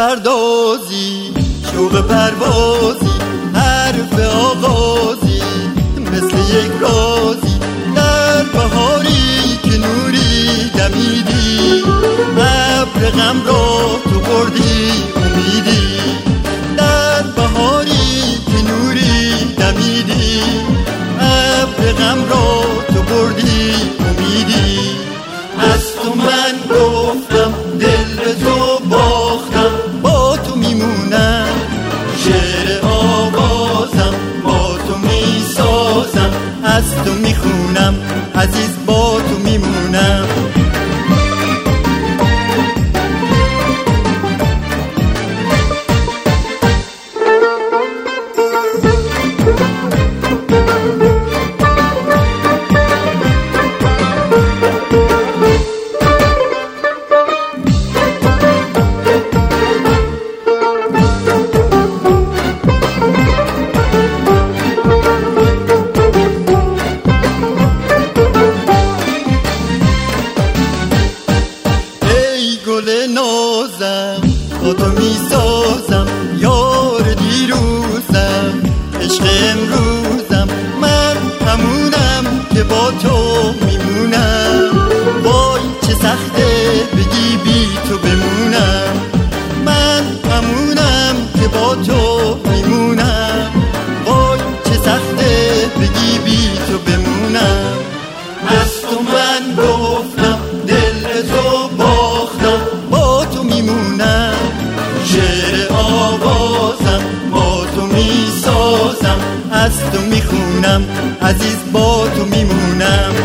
پردازی، شوق پروازی، حرف آغازی، مثل یک رازی در بهاری که نوری دمیدی، ابر غم را تو بردی امیدی، در بهاری که نوری دمیدی، ابر غم را تو بردی امیدی. از تو من گفتم دل به تو باختم، با تو میمونم، شعر آوازم با تو میسازم، از تو میخونم، عزیز با تو میمونم. گل نازم با تو میسازم، یار دیروزم، عشق امروزم، من همونم که با تو میمونم. وای چه سخته بگی بی تو بمونم، من همونم که با تو میمونم. وای چه سخته بگی بی تو بمونم. از تو من گفتم دل تو باختم، با تو میمونم، شعر آوازم با تو میسازم، از تو میخونم، عزیز با تو میمونم.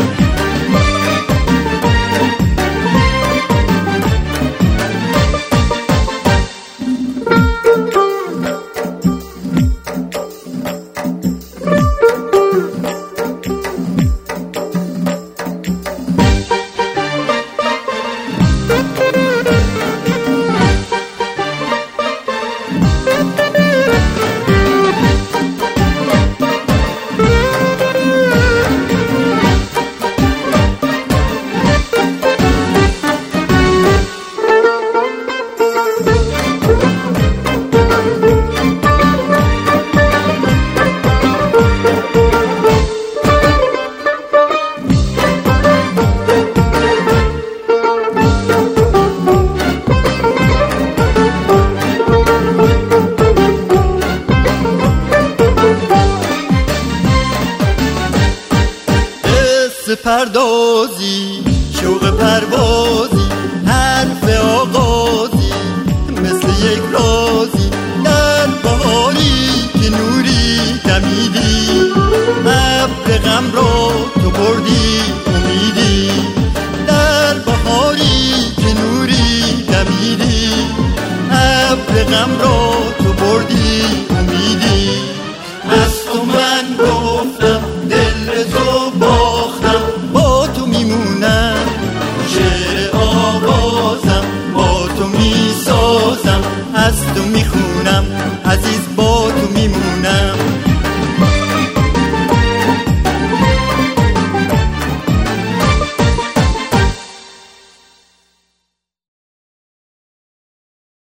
پردازی، شوق پروازی، حرف آغازی، مثل یک رازی در بهاری که نوری دمیدی، ابر غم را تو بردی امیدی، در بهاری که نوری دمیدی، ابر غم را تو بردی امیدی.